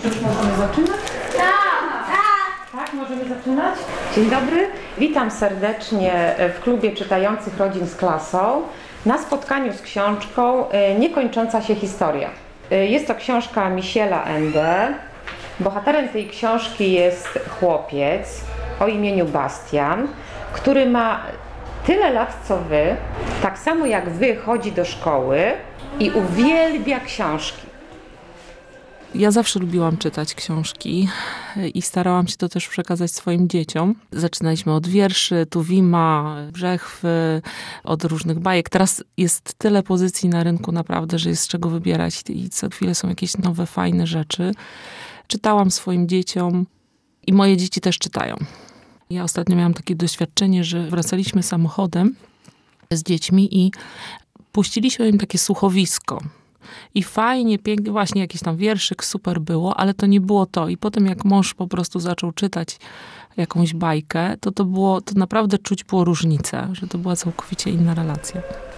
Czy już możemy zaczynać? Tak, możemy zaczynać? Dzień dobry, witam serdecznie w klubie czytających rodzin z klasą na spotkaniu z książką Niekończąca się historia. Jest to książka Michela Ende. Bohaterem tej książki jest chłopiec o imieniu Bastian, który ma tyle lat co wy, tak samo jak wy chodzi do szkoły i uwielbia książki. Ja zawsze lubiłam czytać książki i starałam się to też przekazać swoim dzieciom. Zaczynaliśmy od wierszy, Tuwima, Brzechwy, od różnych bajek. Teraz jest tyle pozycji na rynku naprawdę, że jest z czego wybierać i co chwilę są jakieś nowe, fajne rzeczy. Czytałam swoim dzieciom i moje dzieci też czytają. Ja ostatnio miałam takie doświadczenie, że wracaliśmy samochodem z dziećmi i puściliśmy im takie słuchowisko. I fajnie, pięknie, właśnie jakiś tam wierszyk, super było, ale to nie było to. I potem jak mąż po prostu zaczął czytać jakąś bajkę, to naprawdę czuć było różnicę, że to była całkowicie inna relacja.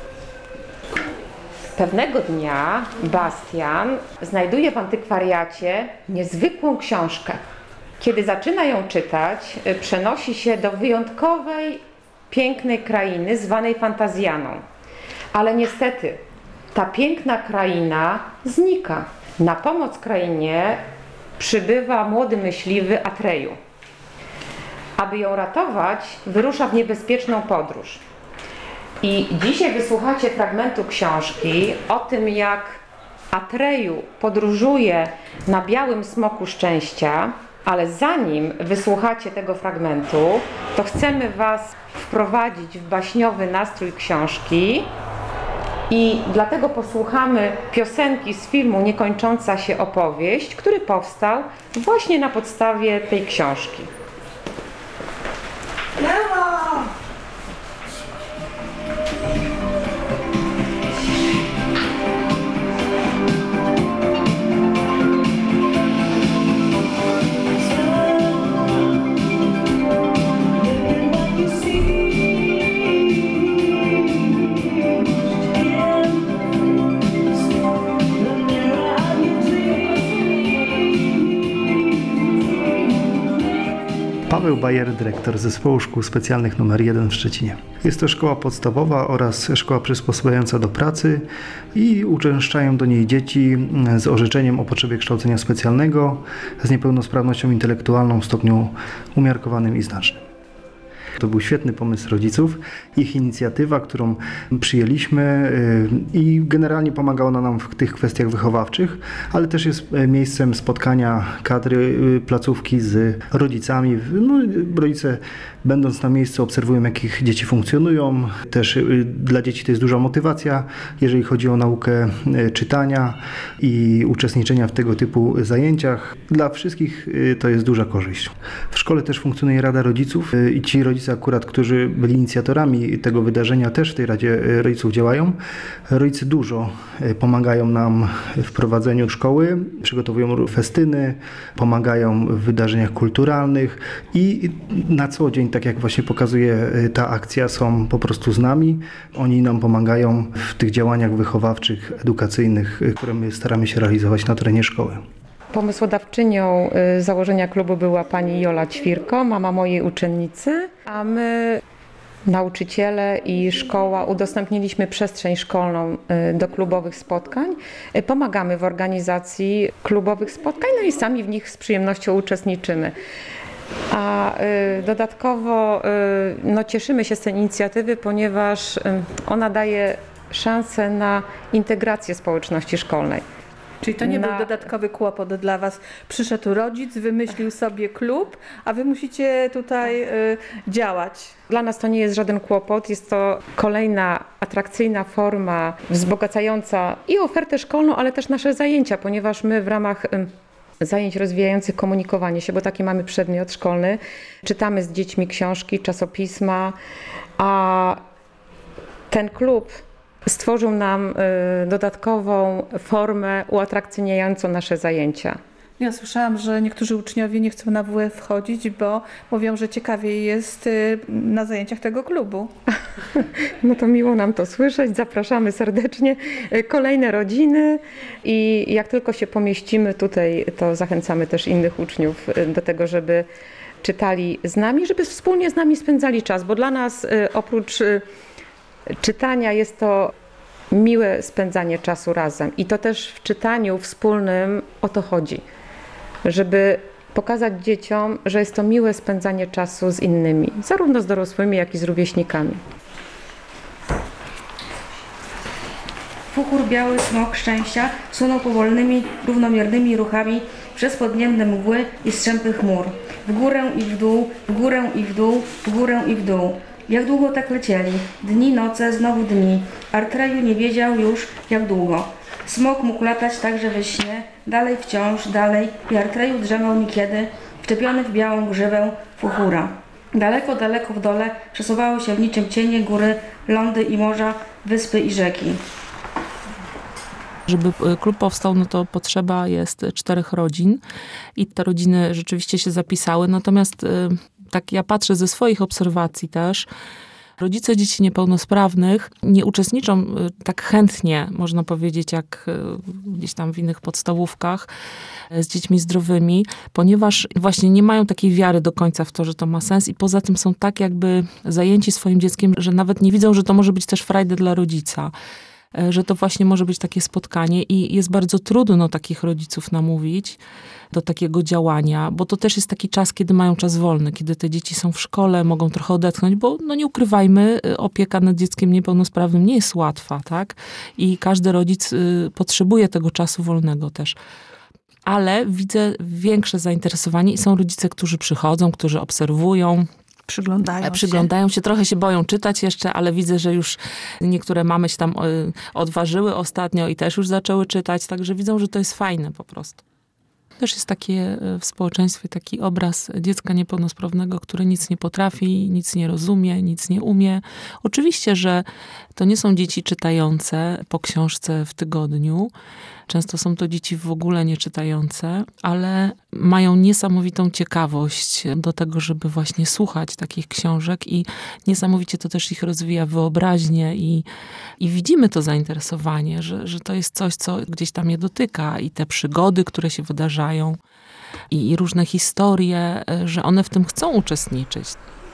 Pewnego dnia Bastian znajduje w antykwariacie niezwykłą książkę. Kiedy zaczyna ją czytać, przenosi się do wyjątkowej, pięknej krainy zwanej Fantazjaną. Ale niestety ta piękna kraina znika. Na pomoc krainie przybywa młody myśliwy Atreju. Aby ją ratować, wyrusza w niebezpieczną podróż. I dzisiaj wysłuchacie fragmentu książki o tym, jak Atreju podróżuje na białym smoku szczęścia, ale zanim wysłuchacie tego fragmentu, to chcemy was wprowadzić w baśniowy nastrój książki i dlatego posłuchamy piosenki z filmu Niekończąca się opowieść, który powstał właśnie na podstawie tej książki. Paweł Bajer, dyrektor Zespołu Szkół Specjalnych nr 1 w Szczecinie. Jest to szkoła podstawowa oraz szkoła przysposabiająca do pracy i uczęszczają do niej dzieci z orzeczeniem o potrzebie kształcenia specjalnego z niepełnosprawnością intelektualną w stopniu umiarkowanym i znacznym. To był świetny pomysł rodziców, ich inicjatywa, którą przyjęliśmy i generalnie pomagała ona nam w tych kwestiach wychowawczych, ale też jest miejscem spotkania kadry placówki z rodzicami. Rodzice, będąc na miejscu, obserwują, jak ich dzieci funkcjonują. Też dla dzieci to jest duża motywacja, jeżeli chodzi o naukę czytania i uczestniczenia w tego typu zajęciach. Dla wszystkich to jest duża korzyść. W szkole też funkcjonuje Rada Rodziców i ci rodzice akurat, którzy byli inicjatorami tego wydarzenia, też w tej Radzie Rodziców działają. Rodzice dużo pomagają nam w prowadzeniu szkoły, przygotowują festyny, pomagają w wydarzeniach kulturalnych i na co dzień, tak jak właśnie pokazuje ta akcja, są po prostu z nami. Oni nam pomagają w tych działaniach wychowawczych, edukacyjnych, które my staramy się realizować na terenie szkoły. Pomysłodawczynią założenia klubu była pani Jola Ćwirko, mama mojej uczennicy, a my, nauczyciele i szkoła, udostępniliśmy przestrzeń szkolną do klubowych spotkań. Pomagamy w organizacji klubowych spotkań, no i sami w nich z przyjemnością uczestniczymy. A dodatkowo cieszymy się z tej inicjatywy, ponieważ ona daje szansę na integrację społeczności szkolnej. Czyli to nie był dodatkowy kłopot dla was. Przyszedł rodzic, wymyślił sobie klub, a wy musicie tutaj działać. Dla nas to nie jest żaden kłopot. Jest to kolejna atrakcyjna forma wzbogacająca i ofertę szkolną, ale też nasze zajęcia, ponieważ my w ramach zajęć rozwijających komunikowanie się, bo taki mamy przedmiot szkolny, czytamy z dziećmi książki, czasopisma, a ten klub stworzył nam dodatkową formę uatrakcyjniającą nasze zajęcia. Ja słyszałam, że niektórzy uczniowie nie chcą na WF wchodzić, bo mówią, że ciekawiej jest na zajęciach tego klubu. No to miło nam to słyszeć. Zapraszamy serdecznie. Kolejne rodziny i jak tylko się pomieścimy tutaj, to zachęcamy też innych uczniów do tego, żeby czytali z nami, żeby wspólnie z nami spędzali czas, bo dla nas oprócz czytania jest to miłe spędzanie czasu razem. I to też w czytaniu wspólnym o to chodzi, żeby pokazać dzieciom, że jest to miłe spędzanie czasu z innymi, zarówno z dorosłymi, jak i z rówieśnikami. Fuchur biały, smok szczęścia sunął powolnymi, równomiernymi ruchami przez podniebne mgły i strzępy chmur. W górę i w dół, w górę i w dół, w górę i w dół. Jak długo tak lecieli? Dni, noce, znowu dni. Artreju nie wiedział już, jak długo. Smok mógł latać także we śnie, dalej wciąż, dalej, i Artreju drzemał niekiedy, wczepiony w białą grzywę Fuchura. Daleko, daleko w dole przesuwały się w niczym cienie góry, lądy i morza, wyspy i rzeki. Żeby klub powstał, no to potrzeba jest 4 rodzin i te rodziny rzeczywiście się zapisały. Natomiast tak ja patrzę ze swoich obserwacji też, rodzice dzieci niepełnosprawnych nie uczestniczą tak chętnie, można powiedzieć, jak gdzieś tam w innych podstawówkach z dziećmi zdrowymi, ponieważ właśnie nie mają takiej wiary do końca w to, że to ma sens i poza tym są tak jakby zajęci swoim dzieckiem, że nawet nie widzą, że to może być też frajda dla rodzica. Że to właśnie może być takie spotkanie i jest bardzo trudno takich rodziców namówić do takiego działania, bo to też jest taki czas, kiedy mają czas wolny, kiedy te dzieci są w szkole, mogą trochę odetchnąć, bo no nie ukrywajmy, opieka nad dzieckiem niepełnosprawnym nie jest łatwa, tak? I każdy rodzic potrzebuje tego czasu wolnego też. Ale widzę większe zainteresowanie i są rodzice, którzy przychodzą, którzy obserwują, przyglądają się, trochę się boją czytać jeszcze, ale widzę, że już niektóre mamy się tam odważyły ostatnio i też już zaczęły czytać, także widzą, że to jest fajne po prostu. Też jest takie w społeczeństwie taki obraz dziecka niepełnosprawnego, które nic nie potrafi, nic nie rozumie, nic nie umie. Oczywiście, że to nie są dzieci czytające po książce w tygodniu. Często są to dzieci w ogóle nieczytające, ale mają niesamowitą ciekawość do tego, żeby właśnie słuchać takich książek i niesamowicie to też ich rozwija wyobraźnię i widzimy to zainteresowanie, że to jest coś, co gdzieś tam je dotyka i te przygody, które się wydarzają i różne historie, że one w tym chcą uczestniczyć.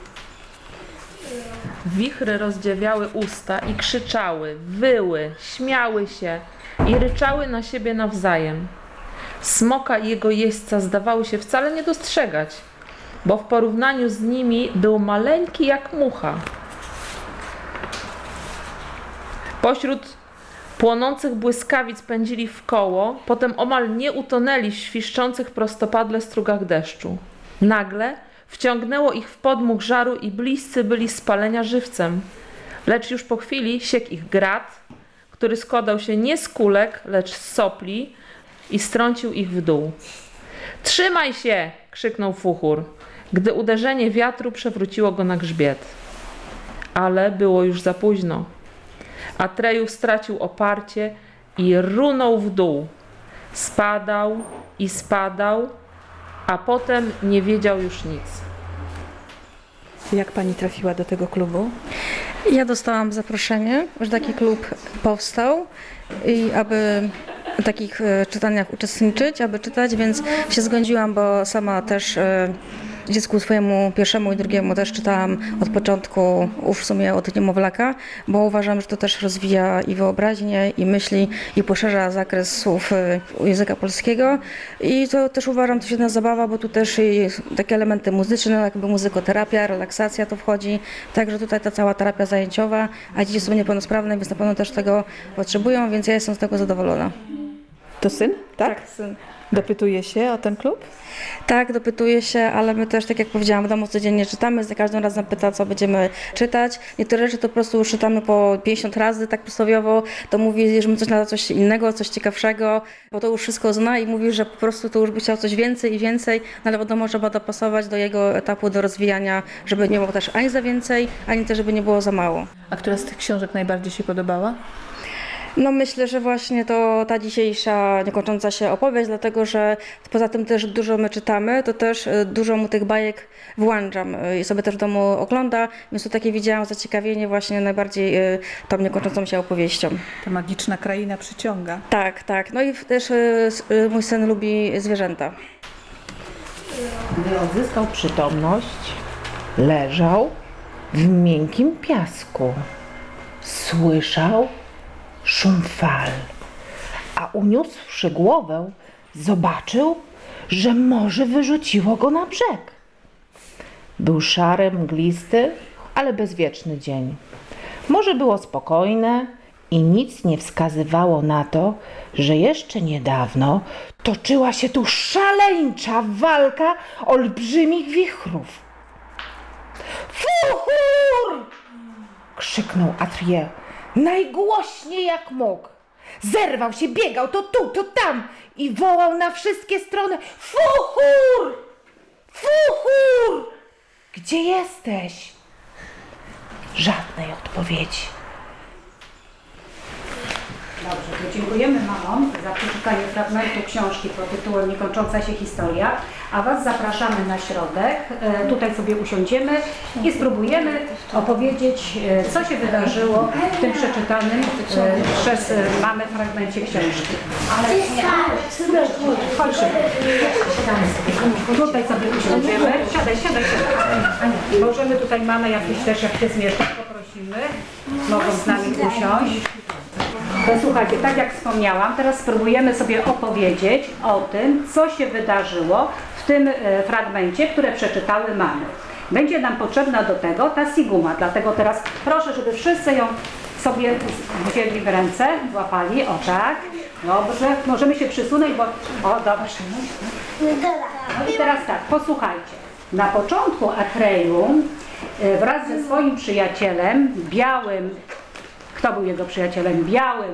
Wichry rozdziawiały usta i krzyczały, wyły, śmiały się i ryczały na siebie nawzajem. Smoka i jego jeźdźca zdawały się wcale nie dostrzegać, bo w porównaniu z nimi był maleńki jak mucha. Pośród płonących błyskawic pędzili w koło, potem omal nie utonęli w świszczących prostopadle strugach deszczu. Nagle wciągnęło ich w podmuch żaru i bliscy byli spalenia żywcem. Lecz już po chwili siekł ich grat, który składał się nie z kulek, lecz z sopli i strącił ich w dół. Trzymaj się! Krzyknął Fuchur, gdy uderzenie wiatru przewróciło go na grzbiet. Ale było już za późno. Atreju stracił oparcie i runął w dół. Spadał i spadał, a potem nie wiedział już nic. Jak pani trafiła do tego klubu? Ja dostałam zaproszenie, że taki klub powstał i aby w takich czytaniach uczestniczyć, aby czytać, więc się zgodziłam, bo sama też dziecku swojemu pierwszemu i drugiemu też czytałam od początku, w sumie od niemowlaka, bo uważam, że to też rozwija i wyobraźnię, i myśli, i poszerza zakres słów języka polskiego. I to też uważam, to świetna zabawa, bo tu też i takie elementy muzyczne, jakby muzykoterapia, relaksacja to wchodzi. Także tutaj ta cała terapia zajęciowa, a dzieci są niepełnosprawne, więc na pewno też tego potrzebują, więc ja jestem z tego zadowolona. To syn, tak? Tak, syn. Dopytuje się o ten klub? Tak, dopytuje się, ale my też, tak jak powiedziałam, w domu codziennie czytamy, za każdym razem pyta, co będziemy czytać. Niektóre rzeczy to po prostu już czytamy po 50 razy, tak przysłowiowo, to mówi, że my coś innego, coś ciekawszego, bo to już wszystko zna i mówi, że po prostu to już by chciał coś więcej i więcej, no ale wiadomo, trzeba dopasować do jego etapu, do rozwijania, żeby nie było też ani za więcej, ani też, żeby nie było za mało. A która z tych książek najbardziej się podobała? No myślę, że właśnie to ta dzisiejsza niekończąca się opowieść, dlatego że poza tym też dużo my czytamy, to też dużo mu tych bajek włączam i sobie też w domu ogląda, więc to takie widziałam zaciekawienie właśnie najbardziej tą niekończącą się opowieścią. Ta magiczna kraina przyciąga. Tak, tak. No i też mój syn lubi zwierzęta. Gdy odzyskał przytomność, leżał w miękkim piasku. Słyszał szum fal, a uniósłszy głowę, zobaczył, że morze wyrzuciło go na brzeg. Był szary, mglisty, ale bezwieczny dzień. Morze było spokojne i nic nie wskazywało na to, że jeszcze niedawno toczyła się tu szaleńcza walka olbrzymich wichrów. Fuchur! Krzyknął Atrie najgłośniej jak mógł. Zerwał się, biegał to tu, to tam i wołał na wszystkie strony: Fuchur! Fuchur! Gdzie jesteś? Żadnej odpowiedzi. Dobrze, to dziękujemy mamom za przeczytanie fragmentu książki pod tytułem Niekończąca się historia, a Was zapraszamy na środek. Tutaj sobie usiądziemy i spróbujemy opowiedzieć, co się wydarzyło w tym przeczytanym przez mamę fragmencie książki. Ale chodź szybko. Tutaj sobie usiądziemy. Siadaj. Możemy tutaj mamę jakieś też, jak się zmieszczą, poprosimy. Mogą z nami usiąść. To słuchajcie, tak jak wspomniałam, teraz spróbujemy sobie opowiedzieć o tym, co się wydarzyło w tym fragmencie, które przeczytały mamy. Będzie nam potrzebna do tego ta siguma, dlatego teraz proszę, żeby wszyscy ją sobie wzięli w ręce, złapali, o tak, dobrze, możemy się przysunąć, bo, o dobrze. No i teraz tak, posłuchajcie, na początku Atreju wraz ze swoim przyjacielem, białym, kto był jego przyjacielem?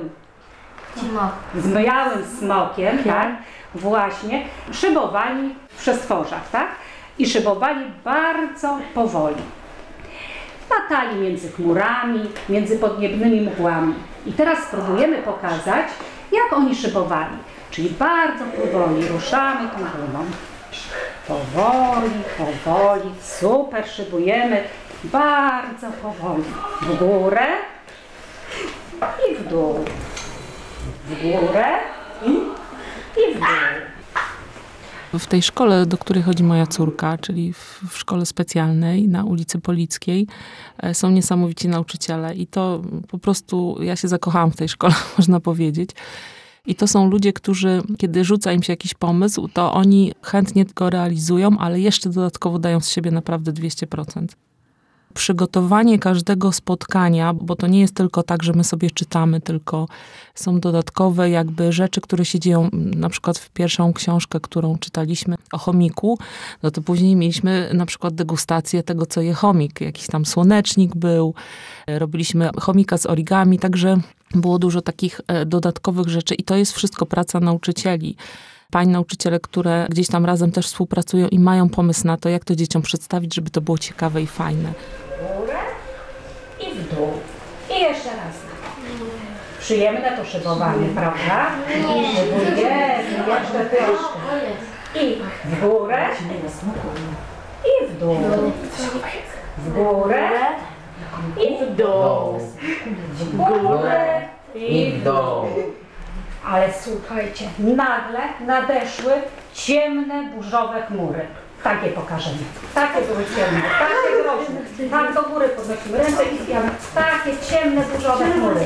Z białym smokiem, tak? Właśnie, szybowali w przestworzach, tak? I szybowali bardzo powoli. Latali między chmurami, między podniebnymi mgłami. I teraz spróbujemy pokazać, jak oni szybowali. Czyli bardzo powoli ruszamy tą gumą. Powoli, super, szybujemy. Bardzo powoli. W górę. I w dół. W górę i w dół. W tej szkole, do której chodzi moja córka, czyli w szkole specjalnej na ulicy Polickiej, są niesamowici nauczyciele i to po prostu, ja się zakochałam w tej szkole, można powiedzieć. I to są ludzie, którzy, kiedy rzuca im się jakiś pomysł, to oni chętnie go realizują, ale jeszcze dodatkowo dają z siebie naprawdę 200%. Przygotowanie każdego spotkania, bo to nie jest tylko tak, że my sobie czytamy, tylko są dodatkowe jakby rzeczy, które się dzieją, na przykład w pierwszą książkę, którą czytaliśmy o chomiku, no to później mieliśmy na przykład degustację tego, co je chomik. Jakiś tam słonecznik był, robiliśmy chomika z origami, także było dużo takich dodatkowych rzeczy i to jest wszystko praca nauczycieli. Pań nauczyciele, które gdzieś tam razem też współpracują i mają pomysł na to, jak to dzieciom przedstawić, żeby to było ciekawe i fajne. W górę i w dół. I jeszcze raz. Przyjemne to szybowanie, prawda? I szybujemy, jeszcze troszkę. I w górę i w dół. W górę i w dół. W górę i w dół. Ale słuchajcie, nagle nadeszły ciemne, burzowe chmury. Takie pokażemy. Takie były ciemne, takie groźne. Tak do góry podnosimy ręce i zbijamy. Takie ciemne, burzowe chmury.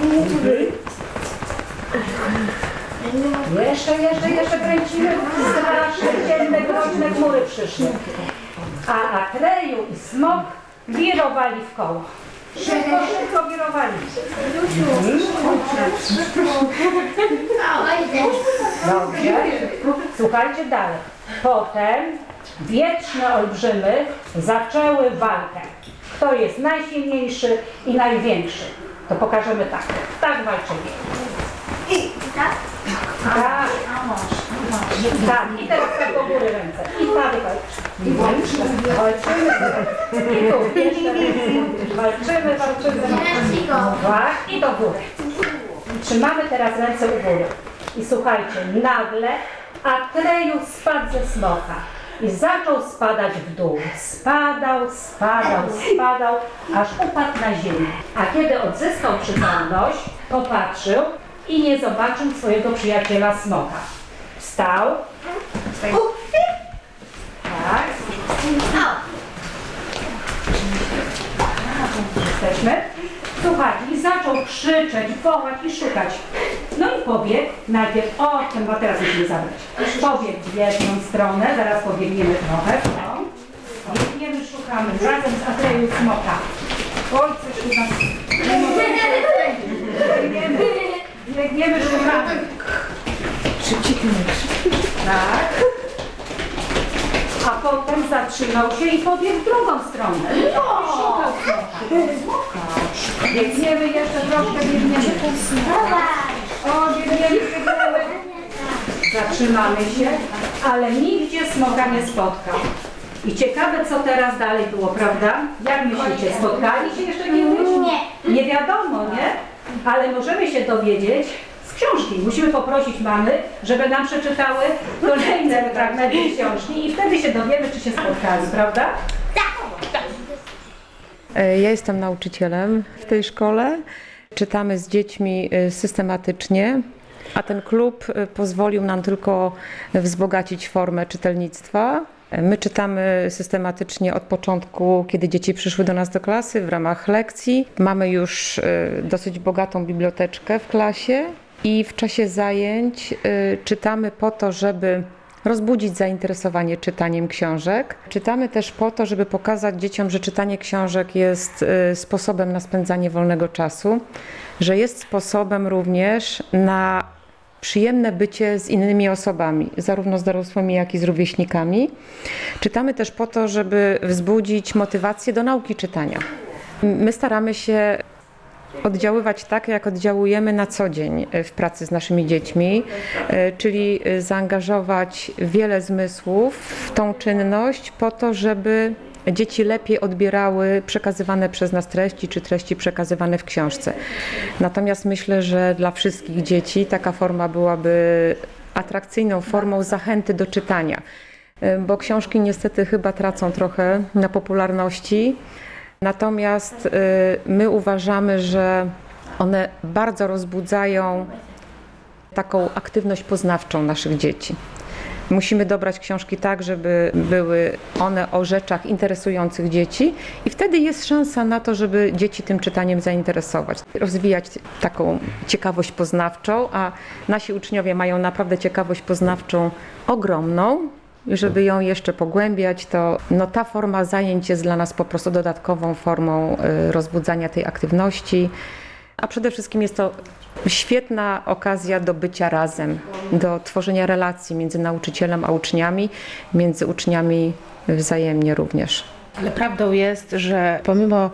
Jeszcze kręcimy. Straszne, ciemne, groźne chmury przyszły. A Atreju i smok wirowali w koło. Szybko wirowali. Dobrze. Słuchajcie dalej. Potem wietrzne olbrzymy zaczęły walkę. Kto jest najsilniejszy i największy? To pokażemy tak. Tak walczyli. Tak. I teraz tak do góry ręce. I tak walczymy. I tu jeszcze walczymy. Tak. I do góry. Trzymamy teraz ręce u góry. I słuchajcie, nagle Atrejusz spadł ze smoka i zaczął spadać w dół. Spadał, aż upadł na ziemię. A kiedy odzyskał przytomność, popatrzył i nie zobaczył swojego przyjaciela smoka. Wstał. Tak. Jesteśmy. Słuchajcie, i zaczął krzyczeć, wołać i szukać. No i pobiegł najpierw, bo teraz musimy zabrać. Pobiegł w jedną stronę, zaraz pobiegniemy trochę. No. Biegniemy, szukamy, razem z Atrejusz smoka. Oj, coś tu nas... Biegniemy, szukamy. Szybciej, tak. A potem zatrzymał się i pobiegł w drugą stronę. Szukał smoka. Biegniemy jeszcze troszkę, biegniemy. O, biegniemy. Zatrzymamy się, ale nigdzie smoka nie spotkał. I ciekawe, co teraz dalej było, prawda? Jak myślicie, spotkali się jeszcze kiedyś? Nie. Nie wiadomo, nie? Ale możemy się dowiedzieć z książki. Musimy poprosić mamy, żeby nam przeczytały kolejne fragmenty książki i wtedy się dowiemy, czy się spotkali, prawda? Ja jestem nauczycielem w tej szkole. Czytamy z dziećmi systematycznie, a ten klub pozwolił nam tylko wzbogacić formę czytelnictwa. My czytamy systematycznie od początku, kiedy dzieci przyszły do nas do klasy w ramach lekcji. Mamy już dosyć bogatą biblioteczkę w klasie i w czasie zajęć czytamy po to, żeby rozbudzić zainteresowanie czytaniem książek. Czytamy też po to, żeby pokazać dzieciom, że czytanie książek jest sposobem na spędzanie wolnego czasu, że jest sposobem również na przyjemne bycie z innymi osobami, zarówno z dorosłymi, jak i z rówieśnikami. Czytamy też po to, żeby wzbudzić motywację do nauki czytania. My staramy się oddziaływać tak, jak oddziałujemy na co dzień w pracy z naszymi dziećmi, czyli zaangażować wiele zmysłów w tą czynność po to, żeby dzieci lepiej odbierały przekazywane przez nas treści, czy treści przekazywane w książce. Natomiast myślę, że dla wszystkich dzieci taka forma byłaby atrakcyjną formą zachęty do czytania, bo książki niestety chyba tracą trochę na popularności. Natomiast my uważamy, że one bardzo rozbudzają taką aktywność poznawczą naszych dzieci. Musimy dobrać książki tak, żeby były one o rzeczach interesujących dzieci i wtedy jest szansa na to, żeby dzieci tym czytaniem zainteresować. Rozwijać taką ciekawość poznawczą, a nasi uczniowie mają naprawdę ciekawość poznawczą ogromną. Żeby ją jeszcze pogłębiać, to ta forma zajęć jest dla nas po prostu dodatkową formą rozbudzania tej aktywności, a przede wszystkim jest to świetna okazja do bycia razem, do tworzenia relacji między nauczycielem a uczniami, między uczniami wzajemnie również. Ale prawdą jest, że pomimo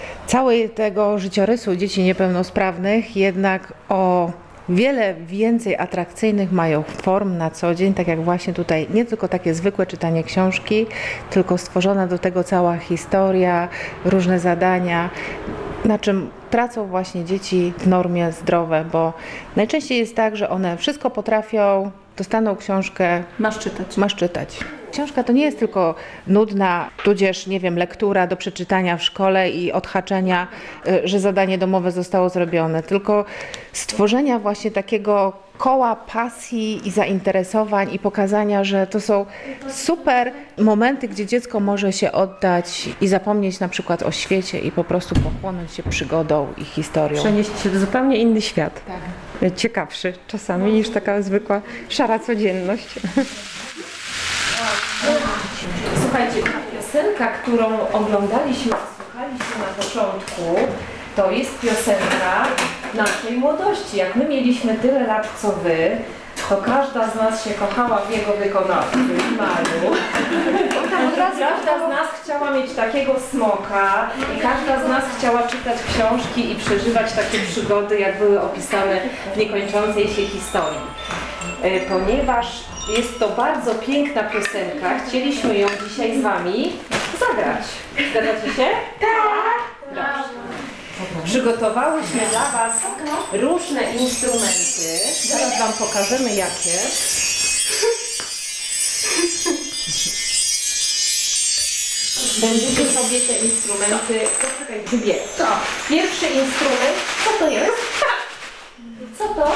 całego życiorysu dzieci niepełnosprawnych, jednak o wiele więcej atrakcyjnych mają form na co dzień, tak jak właśnie tutaj, nie tylko takie zwykłe czytanie książki, tylko stworzona do tego cała historia, różne zadania, na czym tracą właśnie dzieci w normie zdrowe, bo najczęściej jest tak, że one wszystko potrafią, dostaną książkę, masz czytać. Książka to nie jest tylko nudna, tudzież, nie wiem, lektura do przeczytania w szkole i odhaczenia, że zadanie domowe zostało zrobione, tylko stworzenia właśnie takiego koła pasji i zainteresowań i pokazania, że to są super momenty, gdzie dziecko może się oddać i zapomnieć na przykład o świecie i po prostu pochłonąć się przygodą i historią. Przenieść się w zupełnie inny świat. Tak. Ciekawszy czasami niż taka zwykła, szara codzienność. Słuchajcie, ta piosenka, którą oglądaliśmy, słuchaliśmy na początku, to jest piosenka naszej młodości. Jak my mieliśmy tyle lat co wy, to każda z nas się kochała w jego wykonawcy, w Malu. Każda z nas chciała mieć takiego smoka i każda z nas chciała czytać książki i przeżywać takie przygody, jak były opisane w niekończącej się historii. Ponieważ jest to bardzo piękna piosenka, chcieliśmy ją dzisiaj z wami zagrać. Zgadzacie się? Tak! Dobrze. Przygotowałyśmy dla Was różne instrumenty. Zaraz Wam pokażemy jakie. Będziecie sobie te instrumenty wybierać. Pierwszy instrument, co to jest? Co to?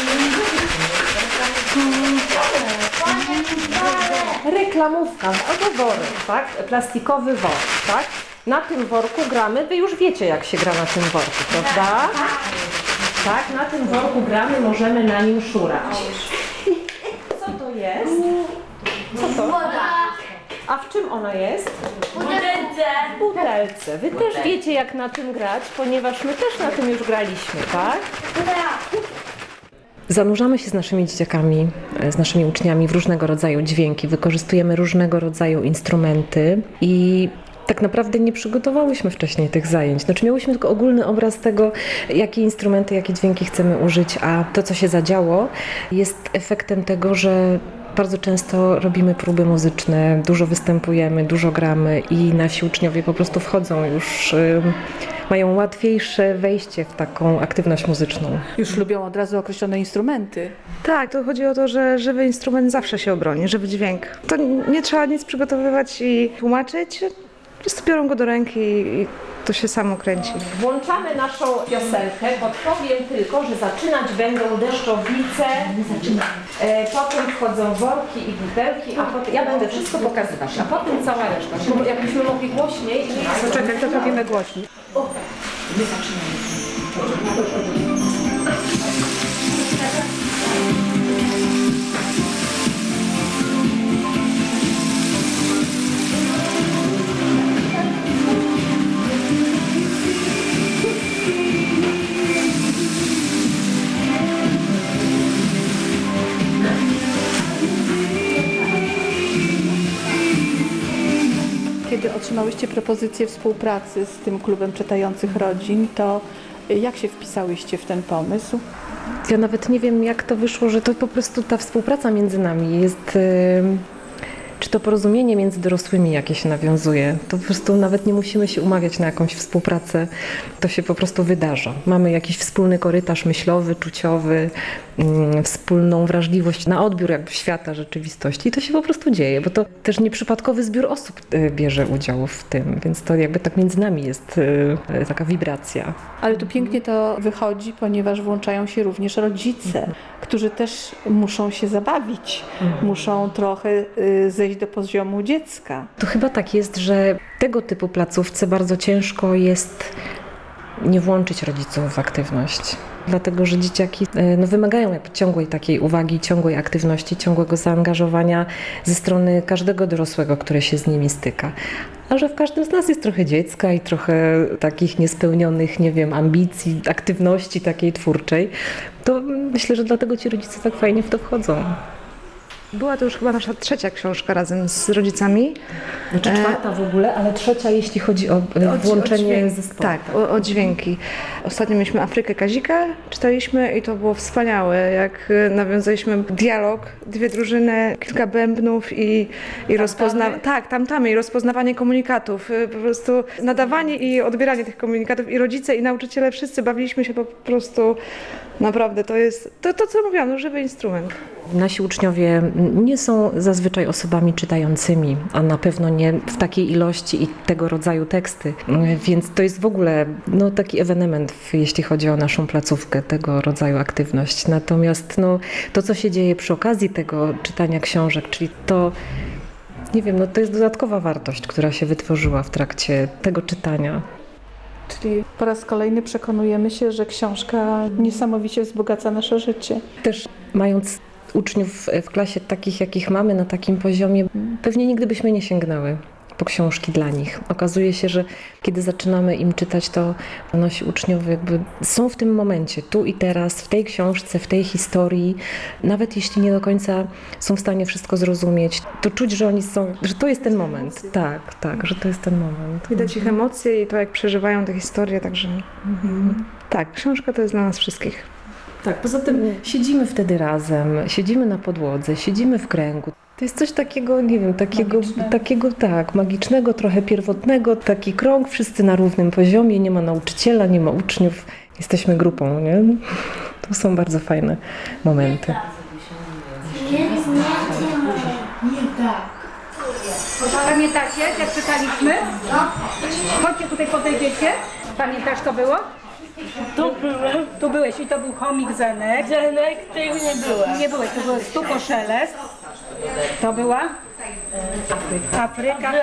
Reklamówka, albo worek, tak? Plastikowy worek, tak? Na tym worku gramy, Wy już wiecie jak się gra na tym worku, prawda? Tak, na tym worku gramy, możemy na nim szurać. Co to jest? Co to? A w czym ona jest? W butelce. Wy też wiecie jak na tym grać, ponieważ my też na tym już graliśmy, tak? Zanurzamy się z naszymi dzieciakami, z naszymi uczniami w różnego rodzaju dźwięki, wykorzystujemy różnego rodzaju instrumenty i tak naprawdę nie przygotowałyśmy wcześniej tych zajęć. Znaczy miałyśmy tylko ogólny obraz tego, jakie instrumenty, jakie dźwięki chcemy użyć, a to, co się zadziało, jest efektem tego, że bardzo często robimy próby muzyczne, dużo występujemy, dużo gramy i nasi uczniowie po prostu wchodzą już, mają łatwiejsze wejście w taką aktywność muzyczną. Już lubią od razu określone instrumenty. Tak, to chodzi o to, że żywy instrument zawsze się obroni, żywy dźwięk. To nie trzeba nic przygotowywać i tłumaczyć, po prostu biorą go do ręki i to się samo kręci. Włączamy naszą piosenkę, podpowiem tylko, że zaczynać będą deszczowice, potem wchodzą worki i butelki, a potem ja będę wszystko pokazywać, a potem cała reszta. Bo jakbyśmy mogli głośniej... Poczekaj, to robimy głośniej. My zaczynamy. Kiedy otrzymałyście propozycję współpracy z tym klubem czytających rodzin, to jak się wpisałyście w ten pomysł? Ja nawet nie wiem, jak to wyszło, że to po prostu ta współpraca między nami jest... Czy to porozumienie między dorosłymi, jakie się nawiązuje, to po prostu nawet nie musimy się umawiać na jakąś współpracę, to się po prostu wydarza. Mamy jakiś wspólny korytarz myślowy, czuciowy, wspólną wrażliwość na odbiór jakby świata, rzeczywistości i to się po prostu dzieje, bo to też nieprzypadkowy zbiór osób bierze udział w tym, więc to jakby tak między nami jest taka wibracja. Ale tu pięknie to wychodzi, ponieważ włączają się również rodzice, którzy też muszą się zabawić, muszą trochę zejść do poziomu dziecka. To chyba tak jest, że tego typu placówce bardzo ciężko jest nie włączyć rodziców w aktywność. Dlatego, że dzieciaki wymagają jakby ciągłej takiej uwagi, ciągłej aktywności, ciągłego zaangażowania ze strony każdego dorosłego, który się z nimi styka. A że w każdym z nas jest trochę dziecka i trochę takich niespełnionych, nie wiem, ambicji, aktywności takiej twórczej, to myślę, że dlatego ci rodzice tak fajnie w to wchodzą. Była to już chyba nasza trzecia książka razem z rodzicami. Znaczy czwarta w ogóle, ale trzecia, jeśli chodzi o włączenie zespołu. Tak, o dźwięki. Ostatnio mieliśmy Afrykę Kazika, czytaliśmy i to było wspaniałe, jak nawiązaliśmy dialog, dwie drużyny, kilka bębnów i rozpoznawanie. Tak, tamtamy i rozpoznawanie komunikatów, po prostu nadawanie i odbieranie tych komunikatów i rodzice i nauczyciele, wszyscy bawiliśmy się po prostu, naprawdę to jest to co mówiłam, żywy instrument. Nasi uczniowie nie są zazwyczaj osobami czytającymi, a na pewno nie w takiej ilości i tego rodzaju teksty, więc to jest w ogóle taki ewenement, jeśli chodzi o naszą placówkę, tego rodzaju aktywność. Natomiast to, co się dzieje przy okazji tego czytania książek, czyli to, nie wiem, to jest dodatkowa wartość, która się wytworzyła w trakcie tego czytania. Czyli po raz kolejny przekonujemy się, że książka niesamowicie wzbogaca nasze życie. Też mając uczniów w klasie takich, jakich mamy, na takim poziomie, pewnie nigdy byśmy nie sięgnęły po książki dla nich. Okazuje się, że kiedy zaczynamy im czytać, to nasi uczniowie jakby są w tym momencie, tu i teraz, w tej książce, w tej historii. Nawet jeśli nie do końca są w stanie wszystko zrozumieć, to czuć, że oni są, że to jest ten moment. Tak, że to jest ten moment. Widać ich emocje i to, jak przeżywają te historie, także tak, książka to jest dla nas wszystkich. Tak, poza tym siedzimy wtedy razem, siedzimy na podłodze, siedzimy w kręgu. To jest coś takiego, nie wiem, takiego tak, magicznego, trochę pierwotnego, taki krąg, wszyscy na równym poziomie, nie ma nauczyciela, nie ma uczniów, jesteśmy grupą, nie? To są bardzo fajne momenty. Pamiętacie, jak czytaliśmy? Chodźcie tutaj, podejdziecie. Pamiętasz, co było? Tu byłem. Tu byłeś i to był chomik Zenek. Zenek, ty nie byłem. Nie byłeś, to był Stukoszelest. To była Afryka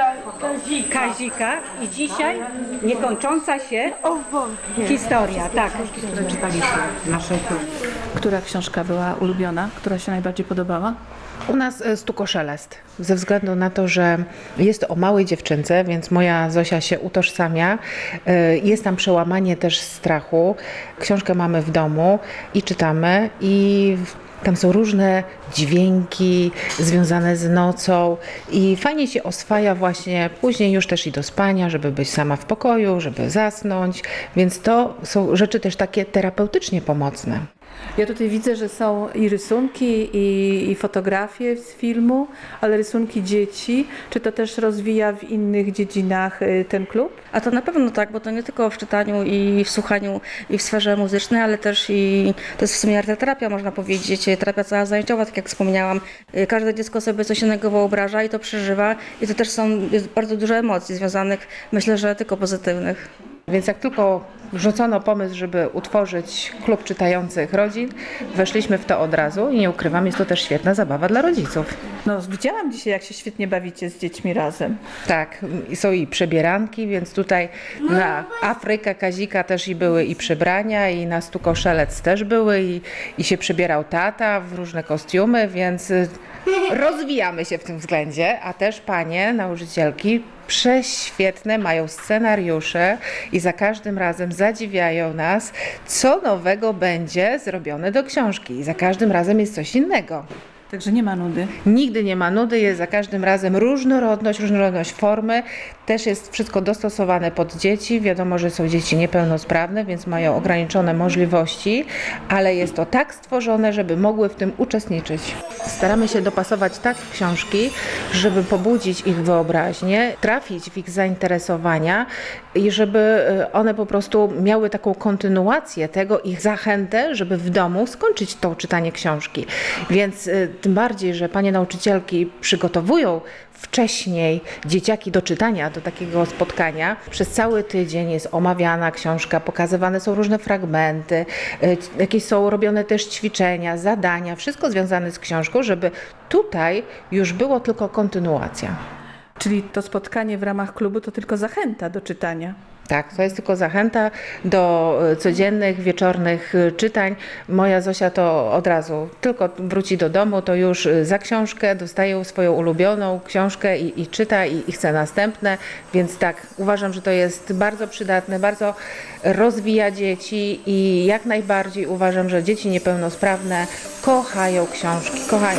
Kazika. I dzisiaj niekończąca się historia. Tak, które czytaliśmy w naszym klubie. Która książka była ulubiona? Która się najbardziej podobała? U nas Stukoszelest, ze względu na to, że jest o małej dziewczynce, więc moja Zosia się utożsamia. Jest tam przełamanie też strachu. Książkę mamy w domu i czytamy i tam są różne dźwięki związane z nocą i fajnie się oswaja właśnie później już też i do spania, żeby być sama w pokoju, żeby zasnąć, więc to są rzeczy też takie terapeutycznie pomocne. Ja tutaj widzę, że są i rysunki, i fotografie z filmu, ale rysunki dzieci. Czy to też rozwija w innych dziedzinach ten klub? A to na pewno tak, bo to nie tylko w czytaniu i w słuchaniu i w sferze muzycznej, ale też i to jest w sumie arteterapia, można powiedzieć, terapia cała zajęciowa, tak jak wspomniałam. Każde dziecko sobie coś innego wyobraża i to przeżywa i to też jest bardzo dużo emocji związanych, myślę, że tylko pozytywnych. Więc jak tylko rzucono pomysł, żeby utworzyć klub czytających rodzin, weszliśmy w to od razu i nie ukrywam, jest to też świetna zabawa dla rodziców. No, widziałam dzisiaj, jak się świetnie bawicie z dziećmi razem. Tak, są i przebieranki, więc tutaj na Afrykę Kazika też i były i przebrania, i na Stukoszelec też były i się przebierał tata w różne kostiumy, więc rozwijamy się w tym względzie, a też panie nauczycielki prześwietne, mają scenariusze i za każdym razem zadziwiają nas, co nowego będzie zrobione do książki. I za każdym razem jest coś innego. Także nie ma nudy. Nigdy nie ma nudy, jest za każdym razem różnorodność formy. Też jest wszystko dostosowane pod dzieci. Wiadomo, że są dzieci niepełnosprawne, więc mają ograniczone możliwości, ale jest to tak stworzone, żeby mogły w tym uczestniczyć. Staramy się dopasować tak książki, żeby pobudzić ich wyobraźnię, trafić w ich zainteresowania i żeby one po prostu miały taką kontynuację tego, ich zachętę, żeby w domu skończyć to czytanie książki. Więc tym bardziej, że panie nauczycielki przygotowują wcześniej dzieciaki do czytania, do takiego spotkania. Przez cały tydzień jest omawiana książka, pokazywane są różne fragmenty, jakieś są robione też ćwiczenia, zadania, wszystko związane z książką, żeby tutaj już było tylko kontynuacja. Czyli to spotkanie w ramach klubu to tylko zachęta do czytania. Tak, to jest tylko zachęta do codziennych, wieczornych czytań. Moja Zosia to od razu tylko wróci do domu, to już za książkę dostaje swoją ulubioną książkę i czyta i chce następne. Więc tak, uważam, że to jest bardzo przydatne, bardzo rozwija dzieci i jak najbardziej uważam, że dzieci niepełnosprawne kochają książki, kochają.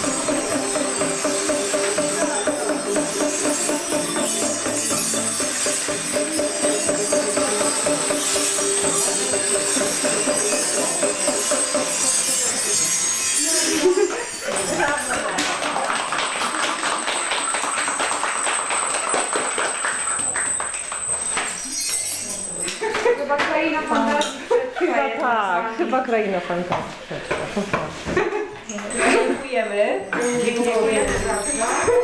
Chyba kraina fantastyczna. Dziękujemy. Dziękujemy.